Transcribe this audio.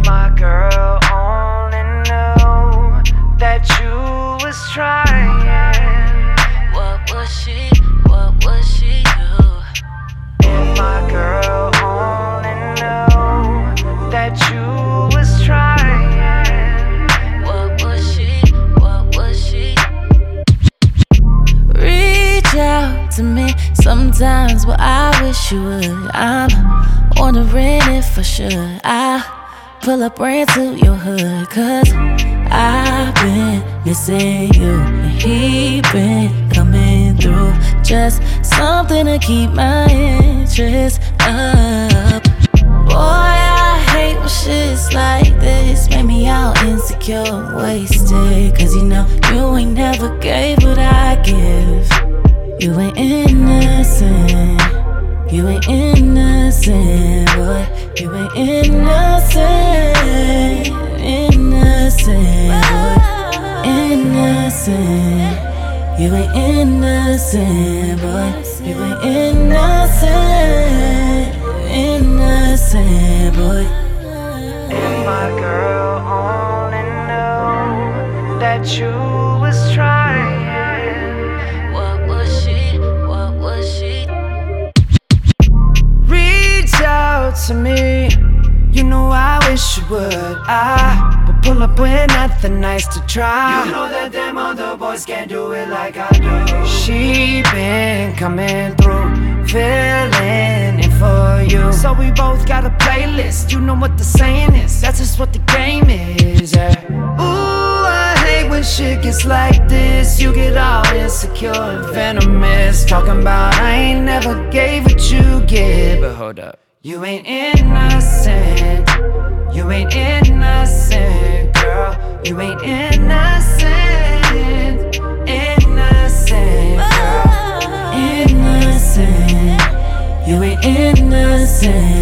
my girl only knew that you was trying, what would she do? If my girl only knew that you was trying, what would she reach out to me sometimes, but I wish you would. I'm wondering if I should. I pull up right to your hood, cause I've been missing you and he been coming through. Just something to keep my interest up. Boy, I hate when shit's like this. Make me out insecure and wasted, cause you know you ain't never gave what I give. You ain't innocent. You ain't innocent, boy. You ain't innocent. Innocent, boy. Innocent. You ain't innocent, boy. You ain't innocent. Innocent, boy. If my girl only knew that you was trying, what would she reach out to me? You know I wish you would. I would pull up with nothing nice to try. You know that them other boys can't do it like I do. She been coming through, feeling it for you. So we both got a playlist. You know what the saying is, that's just what the game is, yeah. Ooh, I hate when shit gets like this. You get all insecure and venomous, talking about I ain't never gave what you give. But hold up, you ain't innocent. You ain't innocent, girl. You ain't innocent. Innocent, girl. Innocent. You ain't innocent.